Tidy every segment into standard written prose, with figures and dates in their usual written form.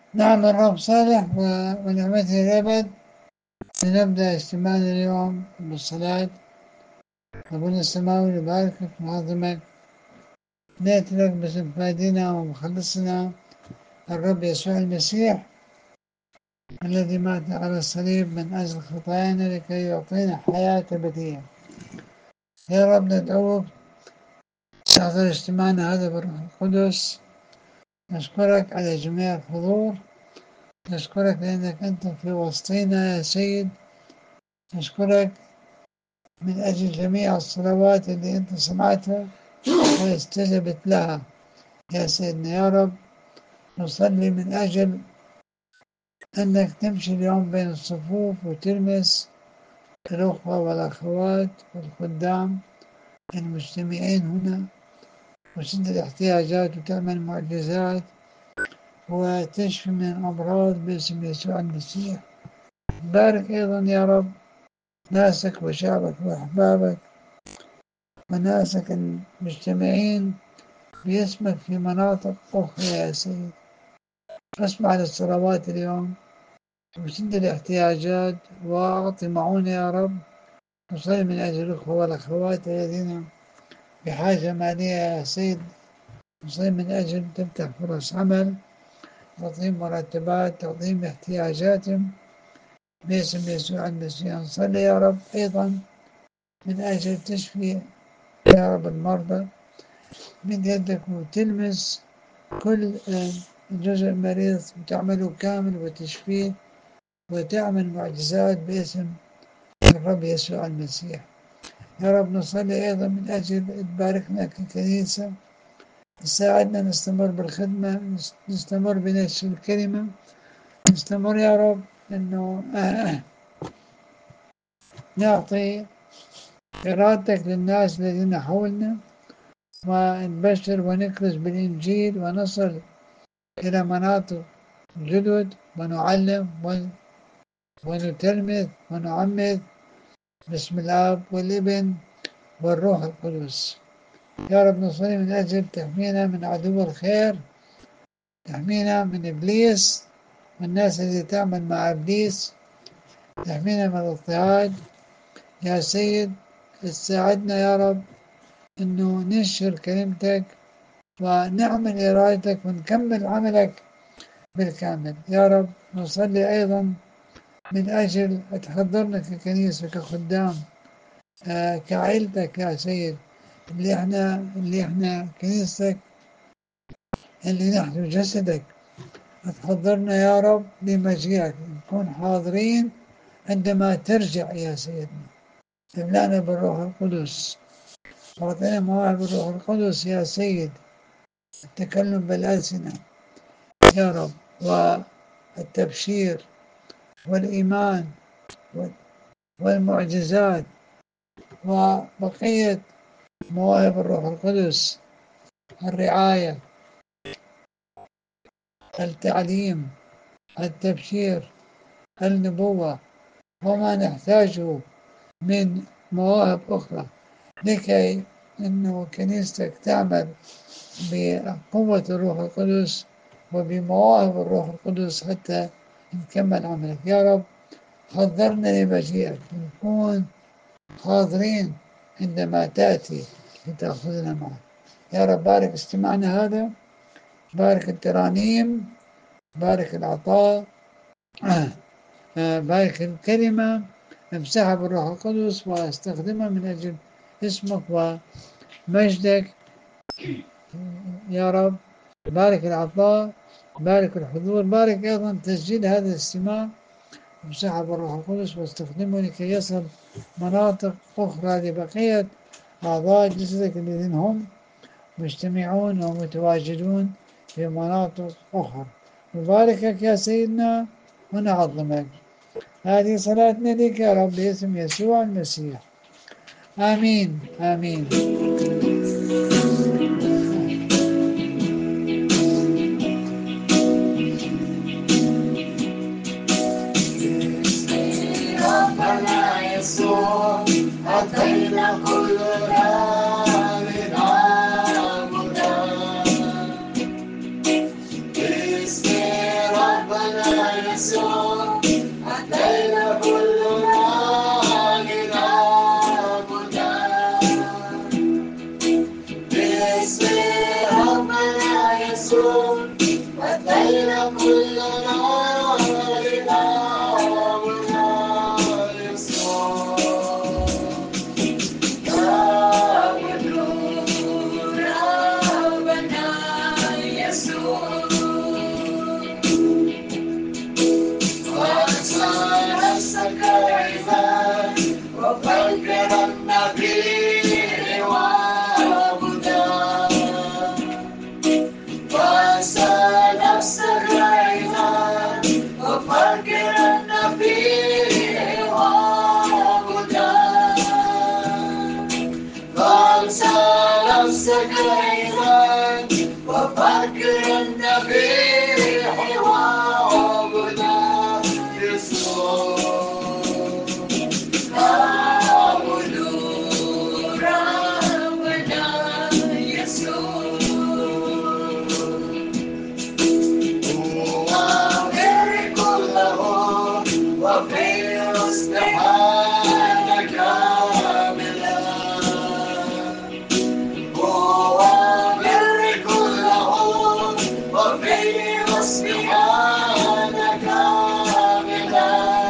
نعم الرب صالح ونعمته الأبد. لنبدأ اجتماعنا اليوم بالصلاة. أبونا السماوي يباركك ويعظمك، نأتي لك باسم فادينا ومخلصنا الرب يسوع المسيح الذي مات على الصليب من أجل خطايانا لكي يعطينا حياة أبدية. يا رب ندعوك تحضر اجتماعنا هذا بالروح القدس. نشكرك على جميع الحضور، نشكرك لأنك أنت في وسطنا يا سيد. نشكرك من أجل جميع الصلوات اللي أنت سمعتها واستجبت لها يا سيدنا. يا رب نصلي من أجل أنك تمشي اليوم بين الصفوف وتلمس الأخوة والأخوات والخدام المجتمعين هنا، وسد الاحتياجات وتعمل معجزات وتشفي من الأمراض باسم يسوع المسيح. بارك أيضا يا رب ناسك وشعبك وأحبابك وناسك المجتمعين باسمك في مناطق أخرى يا سيد. اسمع للصلوات اليوم وسد الاحتياجات وأعطي معونة يا رب. نصلي من أجل الأخوة والأخوات الذين بحاجة مالية يا سيد. نصلي من أجل تفتح فرص عمل، تعطيهم مرتبات، تعطيهم احتياجاتهم باسم يسوع المسيح. نصلي يا رب أيضا من أجل تشفي يا رب المرضى من يدك، وتلمس كل جزء مريض وتعمله كامل وتشفيه وتعمل معجزات باسم الرب يسوع المسيح. يا رب نصلي أيضا من أجل تباركنا ككنيسة، تساعدنا نستمر بالخدمة، نستمر بنشر الكلمة، نستمر يا رب أنه نعطي إرادتك للناس الذين حولنا، ونبشر ونكرز بالإنجيل ونصل إلى مناطق جدد ونعلم ونتلمذ ونعمد باسم الآب والابن والروح القدس. يا رب نصلي من أجل تحمينا من عدو الخير، تحمينا من إبليس والناس التي تعمل مع إبليس، تحمينا من الاضطهاد يا سيد. تساعدنا يا رب أنه ننشر كلمتك ونعمل إرادتك ونكمل عملك بالكامل. يا رب نصلي أيضا من أجل تحضرنا ككنيسة كخدام، كعائلتك يا سيد، اللي احنا كنيستك، اللي نحن جسدك. تحضرنا يا رب لمجيئك، نكون حاضرين عندما ترجع يا سيدنا. املأنا بالروح القدس، واعطنا مواهب الروح القدس يا سيد، التكلم بالألسنة يا رب، والتبشير والإيمان والمعجزات وبقية مواهب الروح القدس، الرعاية، التعليم، التبشير، النبوة، وما نحتاجه من مواهب أخرى لكي أنه كنيستك تعمل بقوة الروح القدس وبمواهب الروح القدس حتى نكمل عملك. يا رب حضرنا لمجيئك، نكون حاضرين عندما تأتي لتأخذنا معك. يا رب بارك استماعنا هذا، بارك الترانيم، بارك العطاء، بارك الكلمة، امسحها بالروح القدس واستخدمها من أجل اسمك ومجدك يا رب. بارك العطاء، بارك الحضور، بارك أيضا تسجيل هذا الاستماع، امسحها بالروح القدس واستخدمه لكي يصل مناطق أخرى لبقية أعضاء جسدك الذين هم مجتمعون ومتواجدون في مناطق أخرى. نباركك يا سيدنا ونعظمك. هذه صلاتنا لك يا رب باسم يسوع المسيح، آمين آمين. ربنا يسوع أعطينا كلنا لنعبدك باسم يسوع أتينا كلنا لنعبدك باسم ربنا يسوع أتينا كلنا لنعبدك يسوع نعبد ربنا يسوع وانسى نفسك عباد وفكر النبي وعبده وانسى نفسك عباد وفكر النبي وعبده وانسى نفسك عباد وفكر النبي وعبده نعبد ربنا يسوع هو أمر كله وفي استحالة كاملة هو أمر كله وفي استحالة كاملة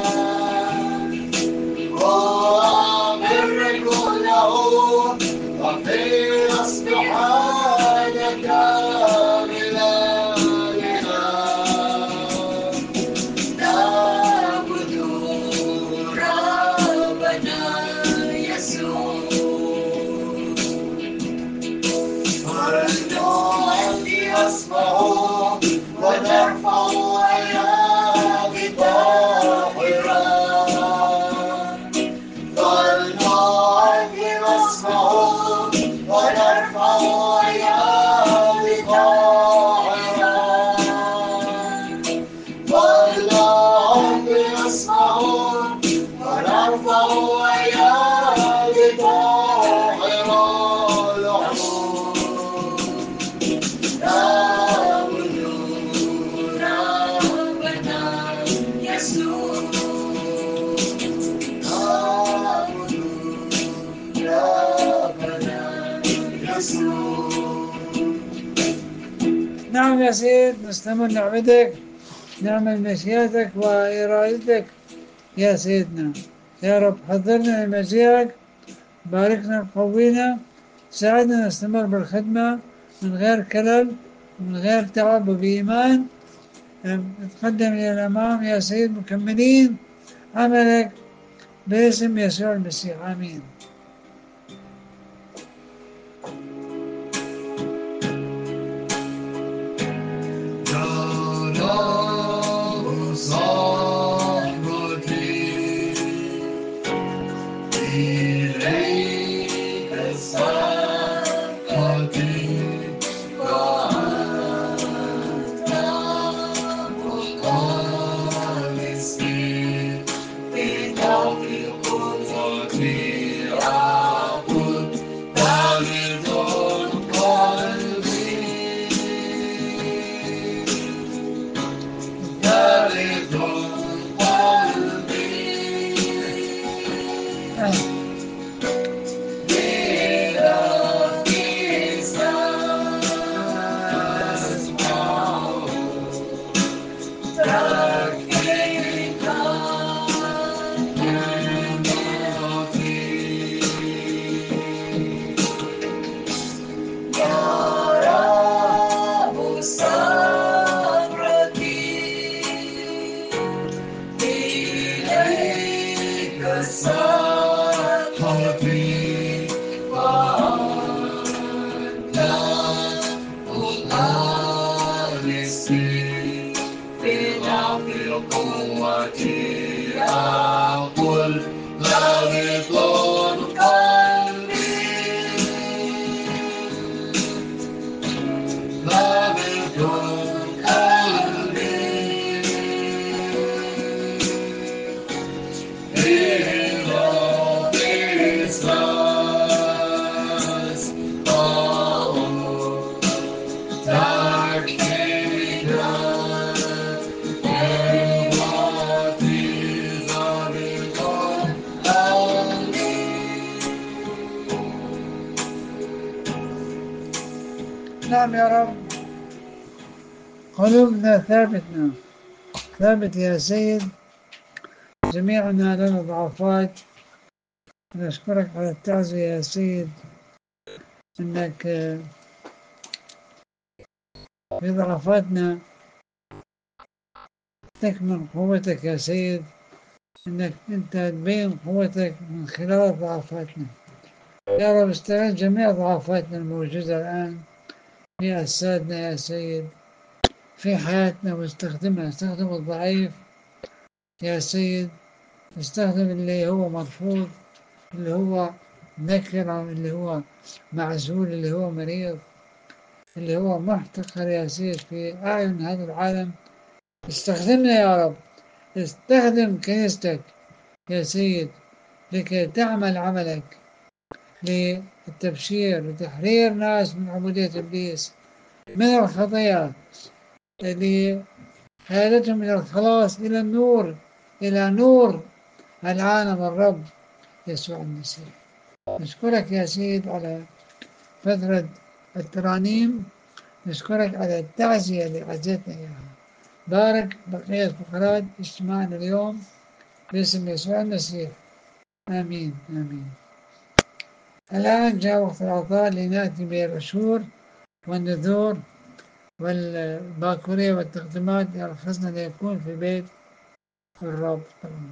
وأمر كله وفي أصبحان كاملا نعبد ربنا يسوع ونؤدي اسمه ونرفع أيادي طاهرة فلنعظم اسمه ونرفع أيادي طاهرة فلنعظم اسمه ونرفع أيادي طاهرة نعبد ربنا يسوع نعم يا سيد، نستمر نعبدك، نعمل مشيئتك وإرادتك يا سيدنا. يا رب حضرنا لمجيئك، باركنا قوينا، ساعدنا نستمر بالخدمة من غير كلل ومن غير تعب وبإيمان نتقدم إلى الأمام يا سيد مكملين عملك باسم يسوع المسيح، آمين. نعم يا رب، قلوبنا ثابت يا سيد، جميعنا لنا ضعفات. نشكرك على التعزية يا سيد، إنك في ضعفاتنا تكمن قوتك يا سيد، إنك أنت تبين قوتك من خلال ضعفاتنا. يا رب استغل جميع ضعفاتنا الموجودة الآن في أجسادنا يا سيد، في حياتنا، واستخدمها. استخدم الضعيف يا سيد، استخدم اللي هو مرفوض، اللي هو نكرة، اللي هو معزول، اللي هو مريض، اللي هو محتقر يا سيد في أعين هذا العالم. استخدمنا يا رب، استخدم كنيستك يا سيد لكي تعمل عملك للتبشير، لتحرير ناس من عبودية إبليس، من الخطيئة، لحالتهم إلى الخلاص، إلى النور، إلى نور العالم الرب يسوع المسيح. نشكرك يا سيد على فترة الترانيم، نشكرك على التعزية اللي عزيتنا إياها. بارك بقية فقرات اجتماعنا اليوم باسم يسوع المسيح، آمين آمين. الآن جاء وقت العطاء لنأتي بالعشور والنذور والباكورية والتقديمات إلى الخزنة ليكون في بيت الرب.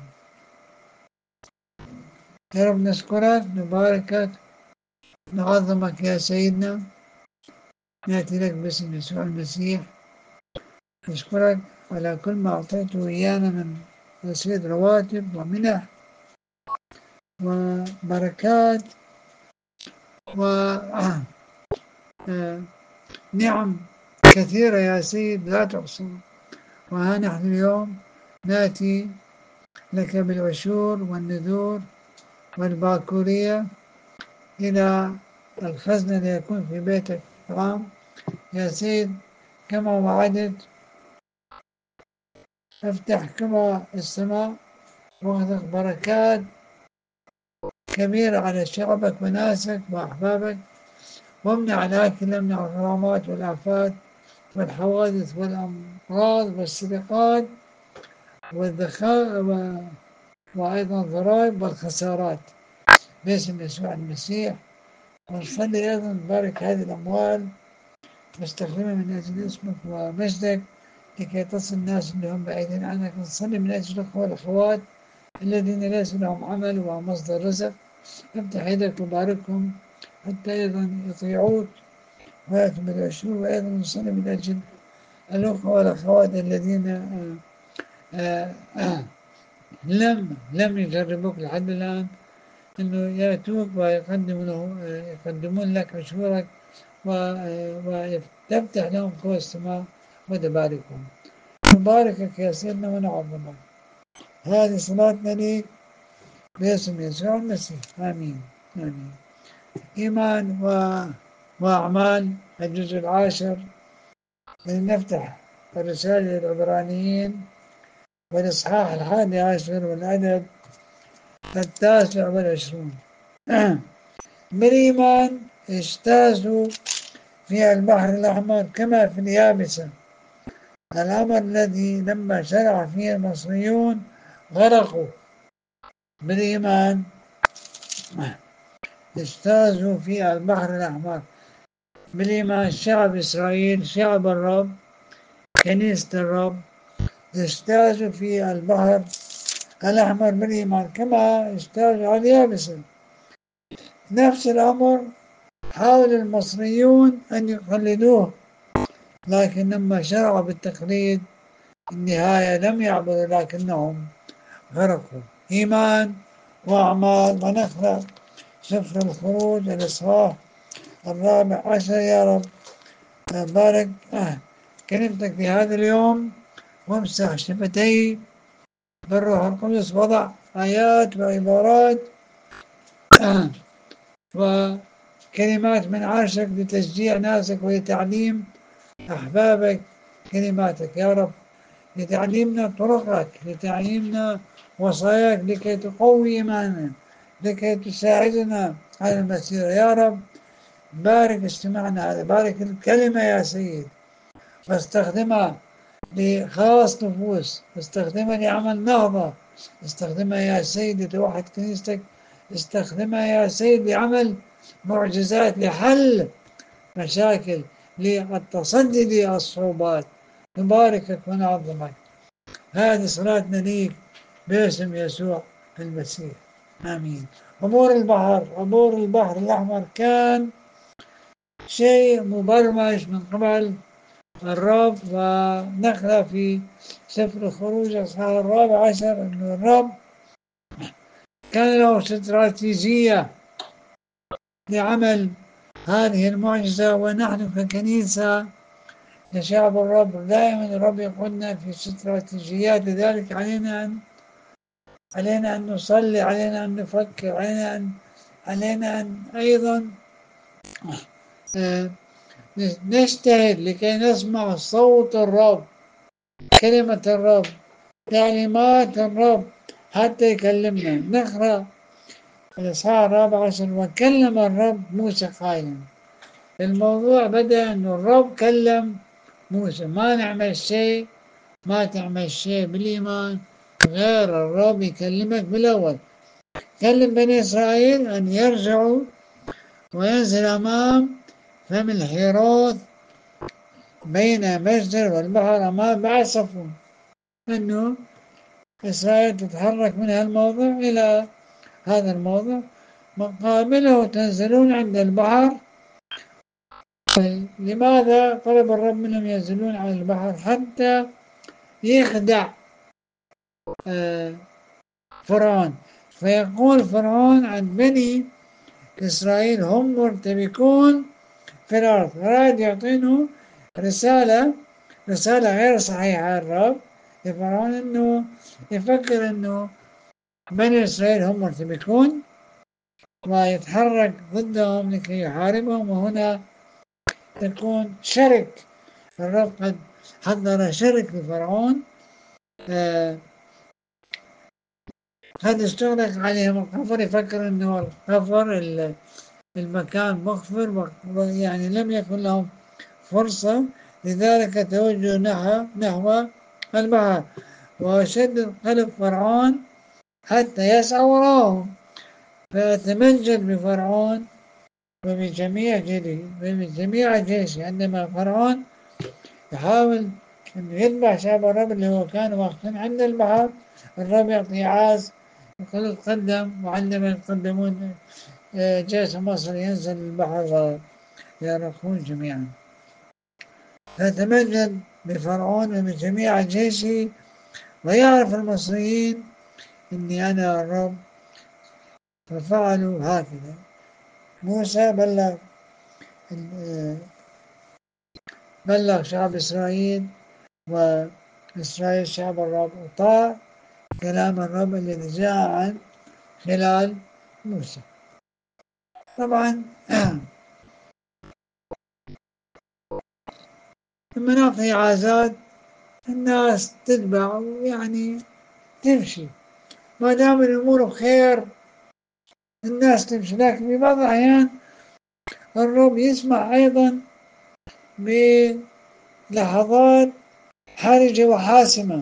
يا رب نشكرك، نباركك، نعظمك يا سيدنا، نأتي لك باسم يسوع المسيح. نشكرك على كل ما أعطيته إيانا من رصيد رواتب ومنح وبركات ونعم كثيرة يا سيد لا تحصى. وها نحن اليوم نأتي لك بالعشور والنذور والباكورية إلى الخزنة ليكون في بيتك الكرام يا سيد، كما وعدت. افتح كما السماء واغلق بركات كبيرة على شعبك وناسك وأحبابك، وامنع الأكل، امنع الغرامات والآفات والحوادث والأمراض والسرقات والذخاء وأيضا الضرائب والخسارات باسم يسوع المسيح. ونصلي أيضا بارك هذه الأموال واستخدمها من أجل اسمك ومجدك لكي تصل الناس اللي هم بعيدين عنك. نصلي من أجل الأخوة والأخوات الذين ليس لهم عمل ومصدر رزق، افتح يدك وباركهم حتى أيضا يطيعوك ويأتوا بالعشور. وأيضا نصلي من أجل الأخوة والأخوات الذين لم يجربوك لحد الآن، أنه يأتوك ويقدمون لك عشورك وتفتح لهم قوى السماء وتباركهم. نباركك يا سيدنا ونعظمك. هذه صلاتنا ليك باسم يسوع المسيح، آمين آمين. إيمان وأعمال الجزء 10. لنفتح الرسالة للعبرانيين والإصحاح 11 والعدد 29. بالإيمان اجتازوا في البحر الأحمر كما في اليابسة، الأمر الذي لما شرع فيه المصريون غرقوا. بالإيمان اجتازوا في البحر الأحمر. بالإيمان شعب إسرائيل، شعب الرب، كنيسة الرب، اجتازوا في البحر الأحمر بالإيمان كما اجتازوا على اليابسة. نفس الأمر حاول المصريون أن يقلدوه، لكن لما شرعوا بالتقليد النهاية لم يعبروا لكنهم غرقوا. إيمان وأعمال. ونقرأ سفر الخروج الإصحاح 14. يا رب بارك كلمتك في هذا اليوم، وامسح شفتي بالروح القدس، وضع آيات وعبارات وكلمات من عرشك لتشجيع ناسك ولتعليم أحبابك كلماتك يا رب، لتعليمنا طرقك، لتعليمنا وصاياك، لكي تقوي إيماننا، لكي تساعدنا على المسيرة يا رب. بارك اجتماعنا هذا، بارك الكلمة يا سيد، واستخدمها لخلاص نفوس، استخدمها لعمل نهضة، استخدمها يا سيد لتوحد كنيستك، استخدمها يا سيد لعمل معجزات، لحل مشاكل، للتصدي للصعوبات. نباركك ونعظمك. هذه صلاتنا ليك باسم يسوع المسيح، آمين. عبور البحر الأحمر كان شيء مبرمج من قبل الرب، ونقرأ في سفر الخروج الإصحاح 14 أن الرب كان له استراتيجية لعمل هذه المعجزة، ونحن ككنيسة كشعب الرب دائما الرب يقودنا في استراتيجيات، لذلك علينا أن نصلي، علينا أن نفكر، علينا أن أيضا آه، نجتهد لكي نسمع صوت الرب، كلمة الرب، تعليمات الرب حتى يكلمنا. نقرأ الإصحاح 14: وكلم الرب موسى قائلا. الموضوع بدأ أن الرب كلم موسى، ما نعمل شيء، ما تعمل شيء بالإيمان غير الرب يكلمك بالأول. كلم بني إسرائيل أن يرجعوا وينزل أمام فم الحيروث بين مجدر والبحر أمام بعصفون، أنه إسرائيل تتحرك من هالموضع إلى هذا الموضع، مقابله تنزلون عند البحر. لماذا طلب الرب منهم ينزلون على البحر؟ حتى يخدع فرعون، فيقول فرعون عن بني إسرائيل هم مرتبكون في الأرض. أراد يعطينه رسالة غير صحيحة الرب لفرعون، أنه يفكر أنه بني إسرائيل هم مرتبكون ويتحرك ضدهم لكي يحاربهم، وهنا تكون شرك. الرب قد حضر شرك لفرعون، قد استغلق عليهم القفر، يفكر أنه القفر المكان مغفر، يعني لم يكن لهم فرصة، لذلك توجهوا نحو البحر، وشد قلب فرعون حتى يسعى وراهم، فيتمجد بفرعون وبجميع جيشه. عندما فرعون يحاول أن يتبع شعب الرب اللي هو كان واقفين عند البحر، الرب يعطي عاز يقول تقدم، وعندما يتقدمون جيش مصر ينزل البحر ويغرقون جميعا. فتمجد بفرعون وبجميع جيشه، ويعرف المصريين إني أنا الرب، ففعلوا هكذا. موسى بلغ شعب إسرائيل، وإسرائيل شعب الرب، وطاع كلام الرب الذي جاء عن خلال موسى. طبعا لما نعطي عازات الناس تتبع، ويعني تمشي ما دام الأمور بخير الناس تمشي، لكن في بعض الأحيان الرب يسمح أيضا بلحظات حرجة وحاسمة،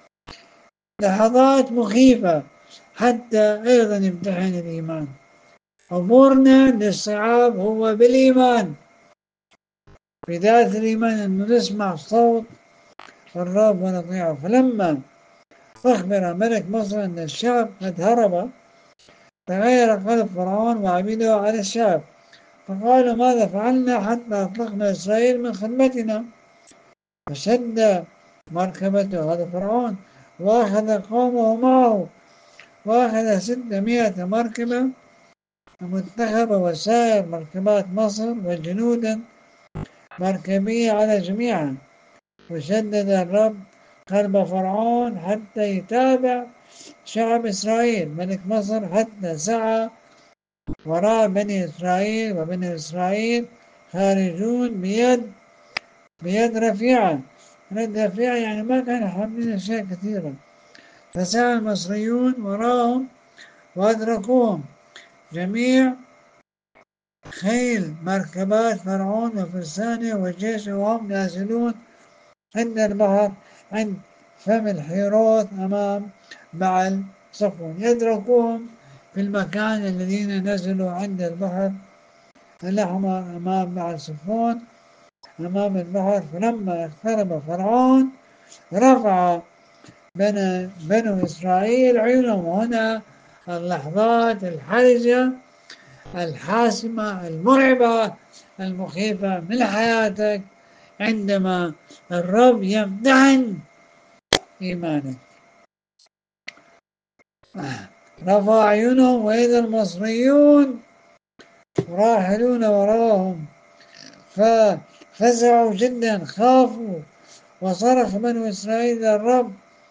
لحظات مخيفة، حتى أيضا يمتحن الإيمان. أمورنا للصعاب هو بالإيمان، بداية الإيمان أنه نسمع صوت الرب ونطيعه. فلما أخبر ملك مصر أن الشعب قد هرب، تغير قلب فرعون وعبيده على الشعب، فقالوا ماذا فعلنا حتى أطلقنا إسرائيل من خدمتنا؟ فشد مركبته، هذا فرعون، وأخذ قومه معه، وأخذ 600 مركبة منتخبة وسائر مركبات مصر وجنودا مركبية على جميعها. وشدد الرب قلب فرعون حتى يتابع شعب إسرائيل ملك مصر، حتى سعى وراء بني إسرائيل، وبني إسرائيل خارجون بيد رفيعة. يد رفيعة يعني ما كانوا حاملين أشياء كثيرة. فسعى المصريون وراهم وأدركوهم جميع خيل مركبات فرعون وفرسانه وجيشه وهم نازلون عند البحر عند فم الحيروت أمام بعل صفون، يدركوهم في المكان الذين نزلوا عند البحر الأحمر أمام بعل صفون أمام البحر. فلما اقترب فرعون رفع بنو إسرائيل عيونهم. وهنا اللحظات الحرجة الحاسمة المرعبة المخيفة من حياتك عندما الرب يمتحن إيمانك. رفع عيونهم وإذا المصريون راحلون وراهم ففزعوا جدا، خافوا. وصرخ بنو إسرائيل إلى الرب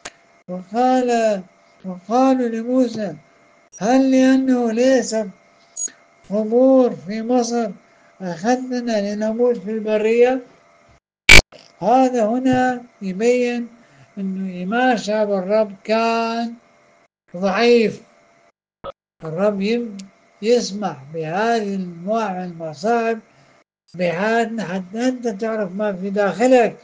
وقالوا لموسى هل لأنه ليس قبور في مصر أخذنا لنموت في البرية؟ هذا هنا يبين أنه إيمان شعب الرب كان ضعيف. الرب يسمح بهذه الأنواع من المصاعب بحياتنا حتى أنت تعرف ما في داخلك،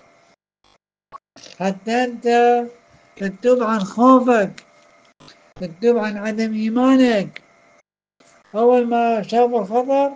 حتى أنت تتوب عن خوفك، تتوب عن عدم إيمانك. أول ما شافوا الخطر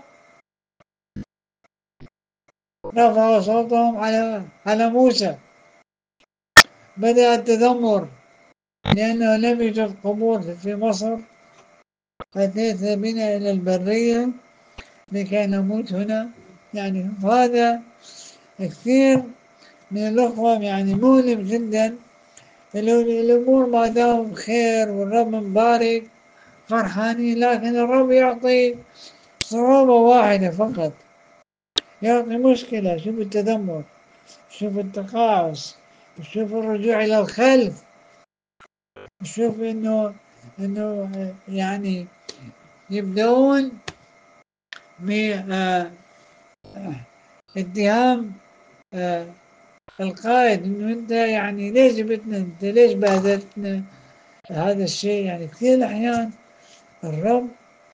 رفعوا صوتهم على موسى. بدأ التذمر لأنه لم يوجد قبور في مصر. أتيت بنا إلى البرية لكي نموت هنا. يعني هذا كثير من الأخوة يعني مؤلم جدا. الأمور ما دام خير والرب مبارك فرحانين، لكن الرب يعطي صعوبة واحدة فقط، يعطي مشكلة. شوف التذمر، شوف التقاعس، شوف الرجوع إلى الخلف، شوف إنه يعني يبدأون باتهام القائد إنه أنت يعني ليش جبتنا، أنت ليش بهدلتنا. هذا الشيء يعني كثير الأحيان الرب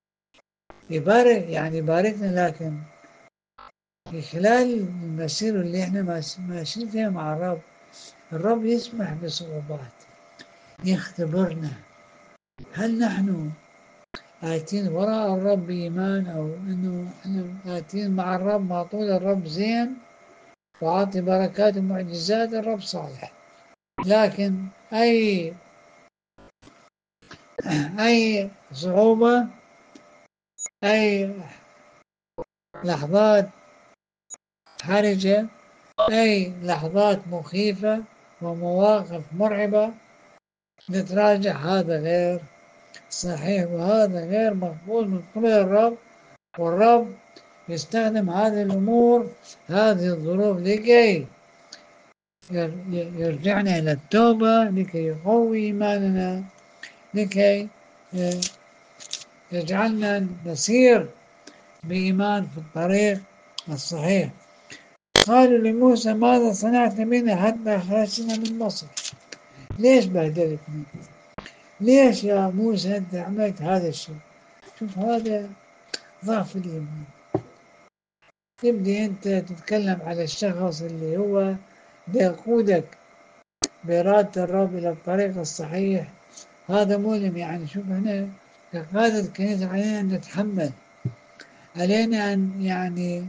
يباركنا، لكن في خلال المسيرة اللي احنا ماشيين فيها مع الرب يسمح بصعوبات يختبرنا. هل نحن آتين وراء الرب بإيمان، أو إنه احنا آتين مع الرب مع طول الرب زين وعطي بركات ومعجزات الرب صالح، لكن أي صعوبة، أي لحظات حرجة، أي لحظات مخيفة ومواقف مرعبة نتراجع، هذا غير صحيح وهذا غير مقبول من قبل الرب. والرب يستخدم هذه الأمور، هذه الظروف لكي يرجعنا إلى التوبة، لكي يقوي إيماننا، لكي يجعلنا نسير بإيمان في الطريق الصحيح. قالوا لموسى ماذا صنعت بنا حتى أخرجتنا من مصر؟ ليش بهدلتني؟ ليش يا موسى أنت عملت هذا الشيء؟ شوف هذا ضعف الإيمان. تبدي أنت تتكلم على الشخص اللي هو بيقودك بإرادة الرب إلى الطريق الصحيح. هذا مؤلم. يعني شوف هنا كقادة الكنيسة علينا أن نتحمل، علينا أن يعني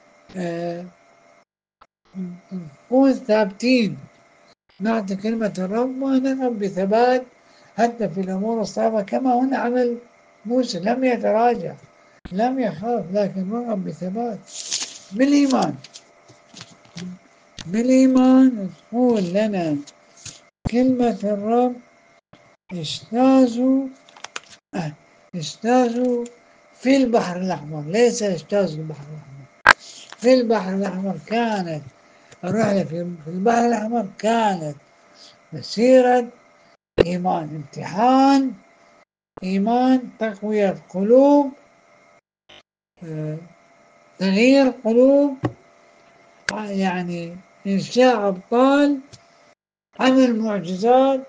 نكون ثابتين، نعطي كلمة الرب ونقف بثبات حتى في الأمور الصعبة، كما هنا عمل موسى، لم يتراجع، لم يخاف، لكن وقف بثبات بالإيمان. بالإيمان تقول لنا كلمة الرب اجتازوا في البحر الأحمر، ليس اجتازوا البحر الأحمر. في البحر الأحمر كانت الرحلة، في البحر الأحمر كانت مسيرة إيمان، امتحان إيمان، تقوية قلوب، تغيير قلوب، يعني إنشاء أبطال، عمل معجزات،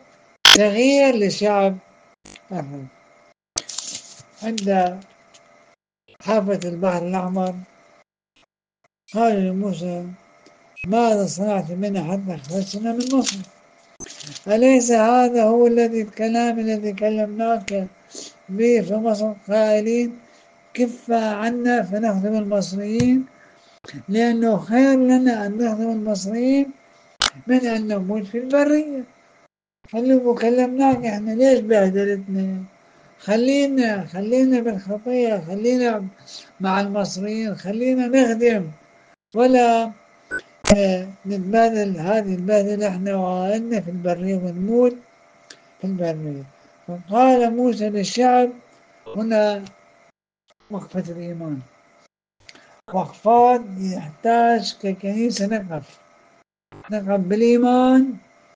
تغيير لشعب الرب. عند حافة البحر الأحمر، قال لموسى ماذا صنعت بنا حتى أخرجتنا من مصر؟ أليس هذا هو الكلام الذي كلمناك به في مصر قائلين كف عنا فنخدم المصريين، لأنه خير لنا أن نخدم المصريين من أن نموت في البرية. خلوا كلمناك احنا ليش بهدلتنا؟ خلينا بالخطية، خلينا مع المصريين، خلينا نخدم ولا نتبادل هذه البهدلة احنا وعائلنا في البرية ونموت في البرية. فقال موسى للشعب هنا وقفة الإيمان، وقفات يحتاج ككنيسة نقف بالإيمان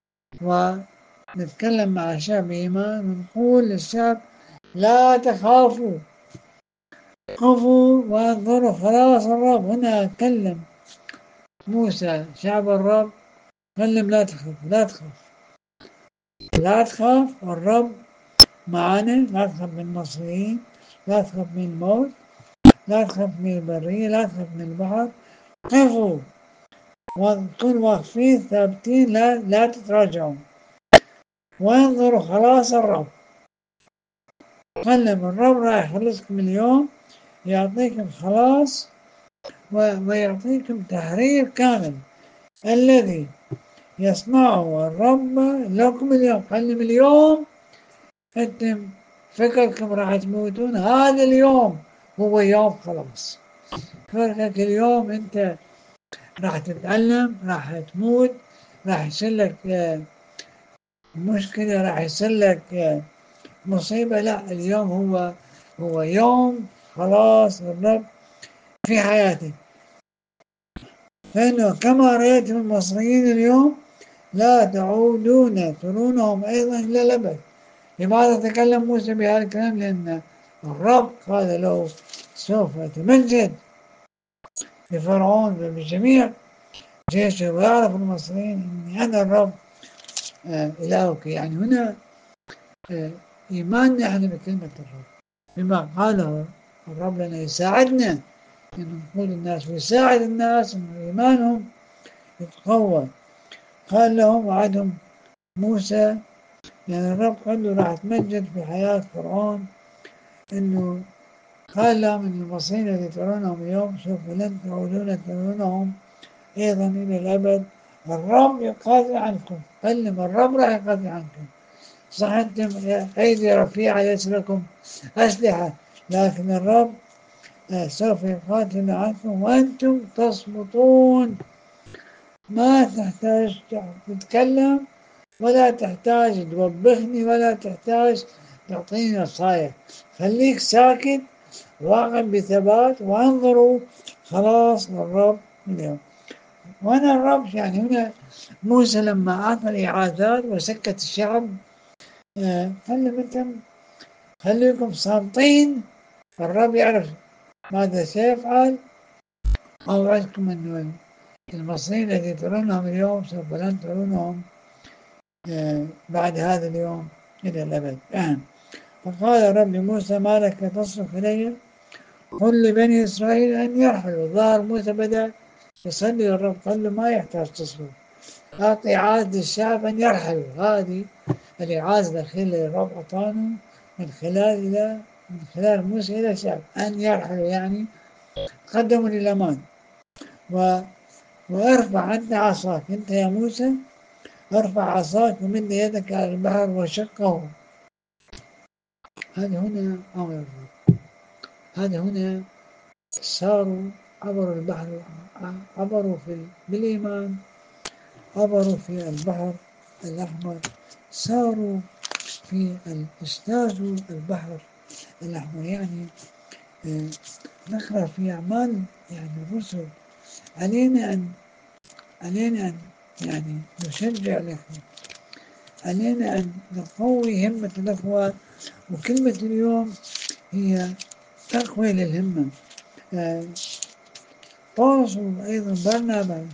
ونتكلم مع الشعب بإيمان ونقول للشعب لا تخافوا، خافوا وانظروا خلاص الرب. هنا كلم موسى شعب الرب، كلم لا تخاف لا تخاف لا تخاف، الرب معنا، لا تخاف من المصريين، لا تخاف من الموت، لا تخاف من البرية، لا تخاف من البحر. قفوا وكونوا واقفين ثابتين، لا تتراجعوا، وانظروا خلاص الرب. كلم الرب راح يخلصكم اليوم، يعطيكم خلاص ويعطيكم تحرير كامل الذي يصنعه الرب لكم اليوم. كلم اليوم انتم فكركم راح تموتون، هذا اليوم هو يوم خلاص. فكرك اليوم انت راح تتألم، راح تموت، راح يصير لك مشكلة، راح يصير لك مصيبة. لا، اليوم هو يوم خلاص الرب في حياتك. فإنه كما رأيتم المصريين اليوم لا تعودون ترونهم أيضا إلى الأبد. لماذا تكلم موسى بهذا الكلام؟ لأن الرب قال له سوف أتمجد بفرعون وبجميع جيشه، ويعرف المصريين أني أنا الرب إلهك. يعني هنا إيماننا احنا بكلمة الرب بما قاله الرب لنا يساعدنا أن نقول الناس ويساعد الناس أن إيمانهم يتقوى. قال لهم وعدهم موسى، يعني الرب قال له راح تمجد في حياة فرعون، إنه قال لهم إن المصريين الذي ترونهم اليوم سوف لن تعودون ترونهم أيضا إلى الأبد. الرب يقاضي عنكم، كلم الرب راح يقاضي عنكم. صح أنتم أيدي رفيعة ليس لكم أسلحة، لكن الرب سوف يقاتل عنكم وأنتم تصمتون. ما تحتاج تتكلم، ولا تحتاج توبخني، ولا تحتاج تعطيني نصايح. خليك ساكت، واقف بثبات، وانظروا خلاص الرب اليوم. وانا الرب يعني هنا موسى لما اعطى الاعاذات وسكت الشعب خليكم صامتين، الرب يعرف ماذا سيفعل. اوعدكم انه المصريين الذي ترونهم اليوم سوف لن ترونهم بعد هذا اليوم الى الابد. فقال الرب لموسى ما لك تصرخ الي؟ قل لبني اسرائيل ان يرحلوا. ظهر موسى بدأ يصلي للرب، قال له ما يحتاج تصرخ، أعطي إعادة الشعب أن يرحلوا. هذه الإعازة الأخيرة اللي الرب أعطانا من خلال موسى إلى الشعب، أن يرحلوا يعني قدموا للأمان. وارفع أنت عصاك، أنت يا موسى ارفع عصاك ومد يدك على البحر وشقه. هذا هنا أمر الرب، هذا هنا صاروا عبروا البحر، عبروا بالإيمان، عبروا في البحر الأحمر، ساروا اجتازوا البحر الأحمر. يعني نقرأ في أعمال يعني الرسل علينا أن يعني نشجع الإخوة، علينا أن نقوي همة الإخوة. وكلمة اليوم هي تقوية للهمة. بولس أيضا برنابا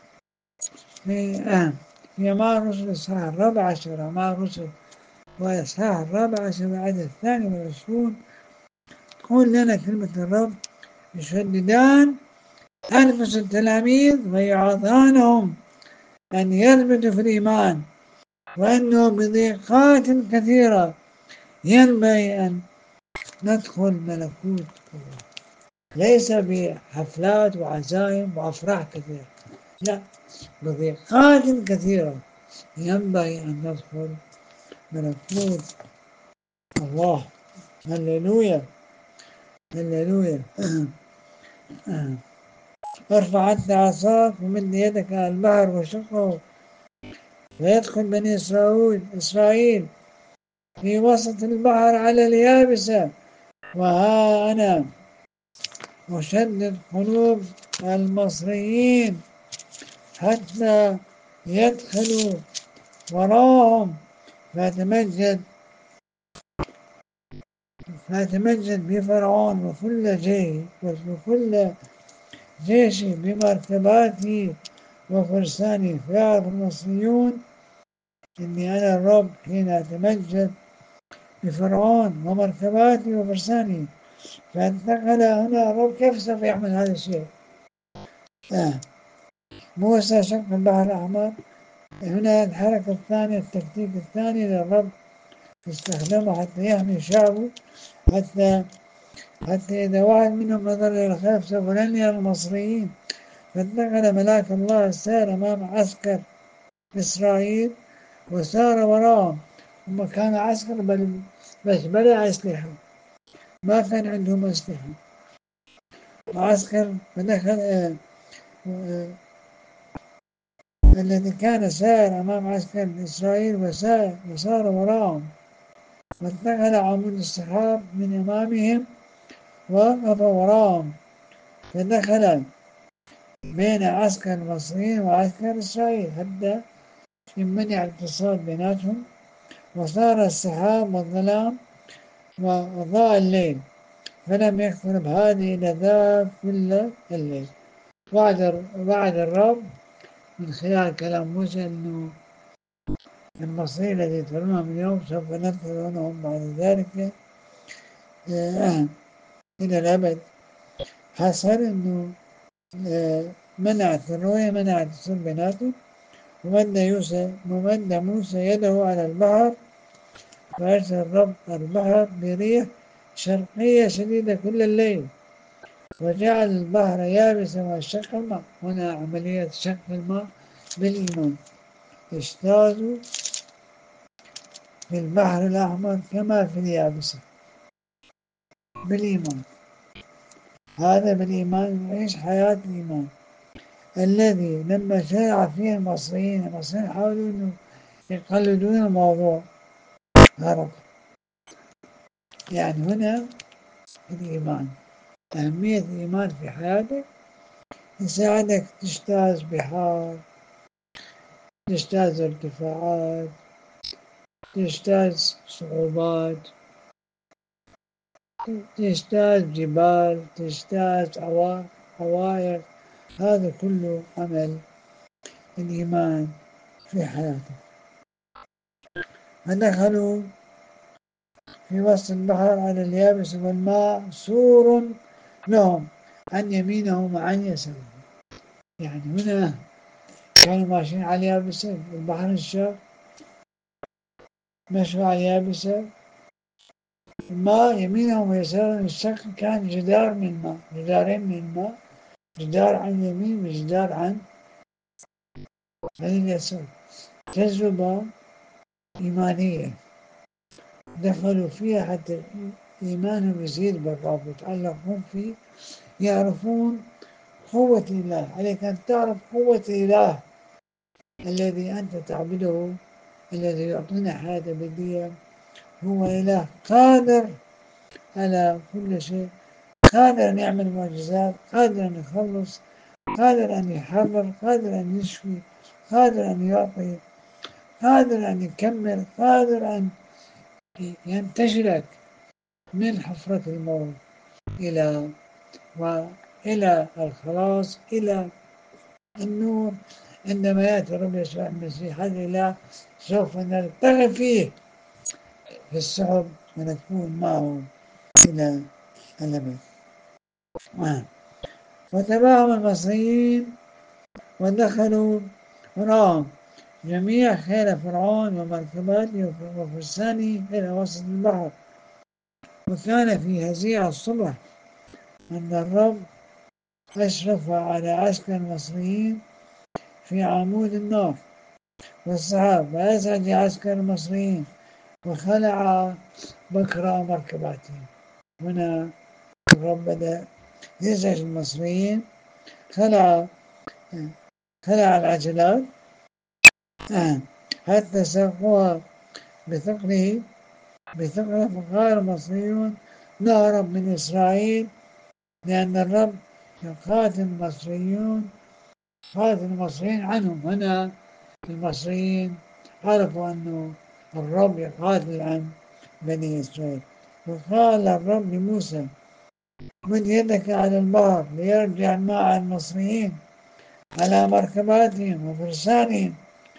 في أعمال الرسل الإصحاح 14، أعمال الرسل والإصحاح 14 والعدد 22 يقول لنا كلمة الرب يشددان أنفس التلاميذ ويعظانهم أن يثبتوا في الإيمان، وأنه بضيقات كثيرة ينبغي أن ندخل ملكوت الله، ليس بحفلات وعزائم وأفراح كثيرة، لا، بضيقات كثيرة ينبغي أن ندخل ملكوت الله. هللويا هللويا. ارفع أنت عصاك ومد يدك على البحر وشقه ويدخل بني إسرائيل في وسط البحر على اليابسة، وها أنا أشدد قلوب المصريين حتى يدخلوا وراهم، فأتمجد بفرعون وكل جيشي بمركباتي وفرساني، فيعرف المصريون إني أنا الرب حين أتمجد بفرعون ومركباتي وفرساني. فانتقل هنا الرب كيف سوف يعمل هذا الشيء؟ موسى شق البحر الأحمر. هنا الحركة الثانية، التكتيك الثاني للرب استخدمه حتى يحمي شعبه، حتى إذا واحد منهم نظر إلى الخلف سوف ينهي المصريين. فانتقل ملاك الله السار أمام عسكر إسرائيل وسار وراهم. هم كانوا عسكر بس بلا أسلحة، ما كان عندهم أسلحة. وعسكر فدخل الذي كان سائر أمام عسكر إسرائيل وسار وراهم، فانتقل عمود السحاب من أمامهم ووقف وراهم، فدخل بين عسكر المصريين وعسكر إسرائيل حتى يمنع الاتصال بيناتهم، وصار السحاب والظلام وضاء الليل، فلم يقترب هذه إلى ذاك كل الليل. وعد الرب من خلال كلام موسى أنه المصير الذي ترونهم اليوم سوف نذكرونهم بعد ذلك إلى الأبد. حصل أنه منعت الرؤية، منعت اتصال بيناتهم، ومد موسى يده على البحر، فأرسل الرب البحر بريح شرقية شديدة كل الليل، وجعل البحر يابسا وشق الماء. هنا عملية شق الماء بالإيمان. اجتازوا في البحر الأحمر كما في اليابسة بالإيمان. هذا بالإيمان نعيش حياة الإيمان الذي لما شرع فيه المصريين حاولوا أنه يقلدون الموضوع، هرب. يعني هنا الإيمان، أهمية الإيمان في حياتك يساعدك تجتاز بحار، تجتاز ارتفاعات، تجتاز صعوبات، تجتاز جبال، تجتاز عوائق. هذا كله عمل الإيمان في حياتك. فدخلوا في وسط البحر على اليابس والماء سور لهم عن يمينهم وعن يسارهم. يعني هنا كانوا ماشيين على اليابسة، البحر الشاق، مشوا على اليابسة، الماء يمينهم ويسارهم. الشق كان جدار من ماء، جدارين من ماء، جدار عن يمين وجدار عن اليسار. تجربة إيمانية دخلوا فيها حتى إيمانهم يزيد بالرب، يتعلقون فيه، يعرفون قوة الله. عليك أن تعرف قوة الله الذي أنت تعبده، الذي يعطينا حياة أبدية. هو إله قادر على كل شيء، قادر أن يعمل معجزات، قادر أن يخلص، قادر أن يحرر، قادر أن يشفي، قادر أن يعطي، قادر أن يكمل، قادر أن ينتشلك من حفرة الموت إلى الخلاص، إلى النور. عندما يأتي الرب يسوع المسيح هذا الإله سوف نلتقي فيه في السحب ونكون معه إلى الأبد. فتبعهم المصريين ودخلوا فرعون جميع خيل فرعون ومركباته وفرسانه إلى وسط البحر، وكان في هزيع الصبح أن الرب أشرف على عسكر المصريين في عمود النار والسحاب وأزعج عسكر المصريين وخلع بكر مركباتهم. هنا الرب بدأ يزعج المصريين، خلع العجلات حتى ساقوها بثقله فقال المصريون نهرب من إسرائيل، لأن الرب يقاتل المصريين عنهم. هنا المصريين عرفوا أنه الرب يقاتل عن بني إسرائيل. وقال الرب لموسى مد يدك على البحر ليرجع الماء المصريين على مركباتهم وفرسانهم.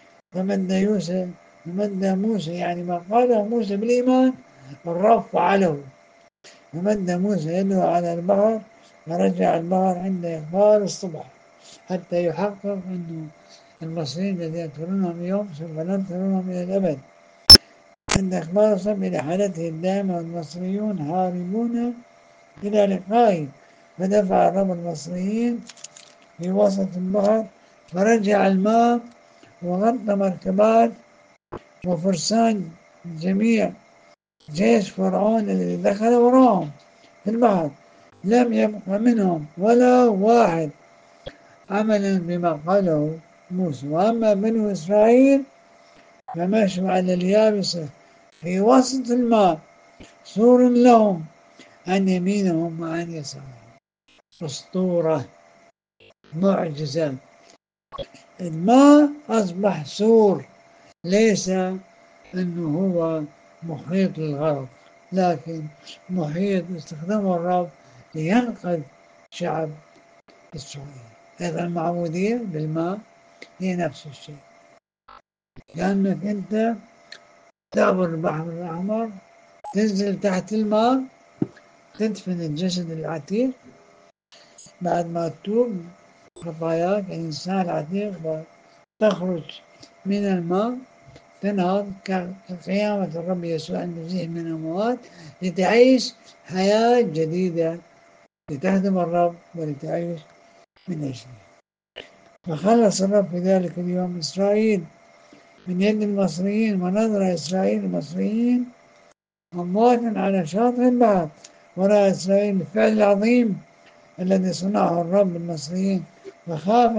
فمد موسى يعني ما قاله موسى بالإيمان الرب فعله. فمد موسى يده على البحر فرجع البحر عند إقبال الصبح، حتى يحقق أنه المصريين الذين يقتلونهم اليوم سوف لا يقتلونهم إلى الأبد. عند إقبال الصبح إلى حالته الدائمة والمصريون هاربون إلى لقائه. فدفع الرب المصريين في وسط البحر فرجع الماء وغطى مركبات وفرسان جميع جيش فرعون الذي دخل وراهم في البحر، لم يبق منهم ولا واحد، عملا بما قاله موسى. وأما بنو إسرائيل فمشوا على اليابسة في وسط الماء، سور لهم عن يمينهم وعن يسارهم. أسطورة، معجزة. الماء أصبح سور، ليس أنه هو محيط للغرق، لكن محيط استخدمه الرب لينقذ شعب إسرائيل. أيضا المعمودية بالماء هي نفس الشيء، لأنك أنت تعبر البحر الأحمر، تنزل تحت الماء، تدفن الجسد العتيق بعد ما تتوب خطاياك الإنسان العتيق، وتخرج من الماء تنهض كقيامة الرب يسوع المسيح من الأموات لتعيش حياة جديدة، لتخدم الرب ولتعيش من أجله. فخلص الرب في ذلك اليوم إسرائيل من يد المصريين، ونظر إسرائيل المصريين أمواتا على شاطئ البحر، ورأى إسرائيل الفعل العظيم الذي صنعه الرب المصريين، وخاف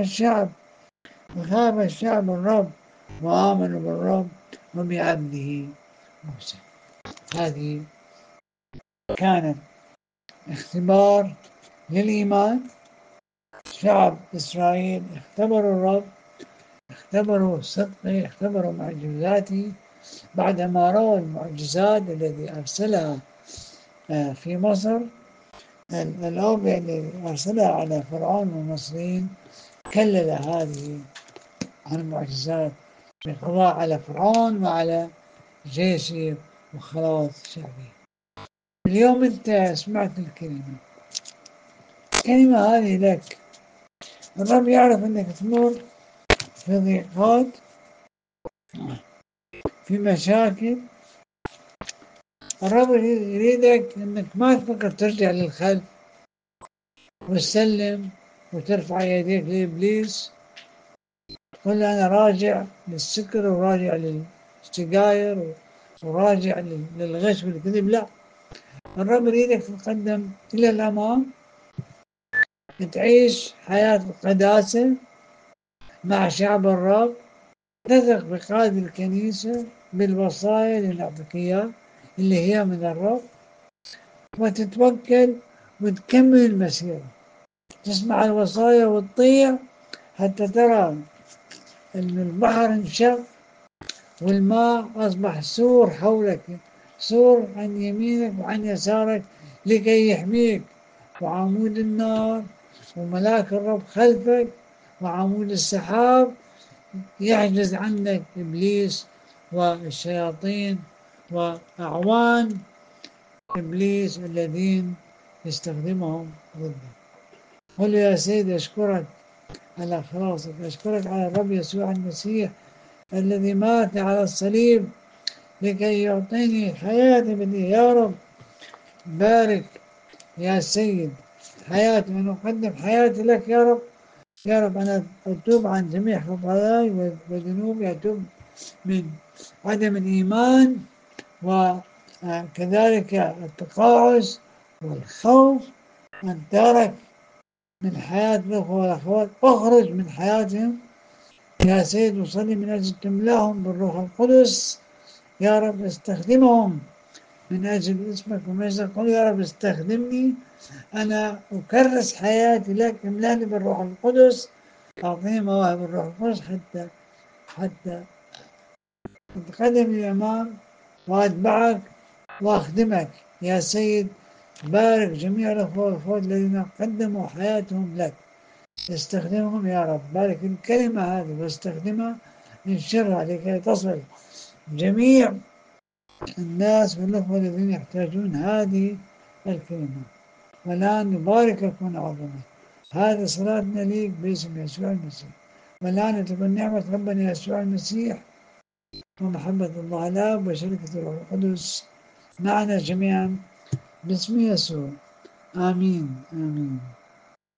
الشعب الرب وآمنوا بالرب وبعبده موسى. هذه كانت اختبار للإيمان. شعب إسرائيل اختبروا الرب، اختبروا صدقه، اختبروا معجزاته. بعدما رأوا المعجزات التي أرسلها في مصر، الأوبئة التي أرسلها على فرعون والمصريين، كلل هذه المعجزات بالقضاء على فرعون وعلى جيشه وخلاص شعبه. اليوم أنت سمعت الكلمة هذه لك. الرب يعرف أنك تمر في ضيقات، في مشاكل. الرب يريدك أنك ما تفكر ترجع للخلف وتسلم وترفع يديك لإبليس تقول أنا راجع للسكر وراجع للسجاير وراجع للغش والكذب. لا، الرب يريدك تتقدم إلى الأمام، تعيش حياة القداسة مع شعب الرب، تثق بقائد الكنيسة بالوصايا اللي نعطيك إياها اللي هي من الرب، وتتوكل وتكمل المسيرة، تسمع الوصايا وتطيع حتى ترى أن البحر انشق والماء أصبح سور حولك، سور عن يمينك وعن يسارك لكي يحميك، وعمود النار وملاك الرب خلفك، وعمود السحاب يحجز عنك إبليس والشياطين وأعوان إبليس الذين يستخدمهم ضده. قل يا سيدي أشكرك على خلاصك، أشكرك على الرب يسوع المسيح الذي مات على الصليب لكي يعطيني حياة أبدية. يا رب بارك يا سيد حياتي، وأنا أقدم حياتي لك يا رب. يا رب أنا أتوب عن جميع خطاياي وذنوبي، أتوب من عدم الإيمان وكذلك التقاعس والخوف أن ترك من حياة الأخوة والأخوات، أخرج من حياتهم يا سيد. وصلي من أجل تملاهم بالروح القدس يا رب، استخدمهم من أجل اسمك ومجدك. قل يا رب استخدمني، أنا أكرس حياتي لك، املاني بالروح القدس، أعطيني مواهب الروح القدس حتى أتقدم للأمام وأتبعك وأخدمك يا سيد. بارك جميع الأخوة والأخوات الذين قدموا حياتهم لك، استخدمهم يا رب. بارك الكلمة هذه واستخدمها، انشرها لكي تصل جميع الناس والأخوة الذين يحتاجون هذه الكلمة. والآن نباركك ونعظمك. هذه صلاتنا ليك باسم يسوع المسيح. والآن تكون نعمة ربنا يسوع المسيح ومحبة الله الآب وشركة الروح القدس معنا جميعا باسم يسوع. آمين آمين.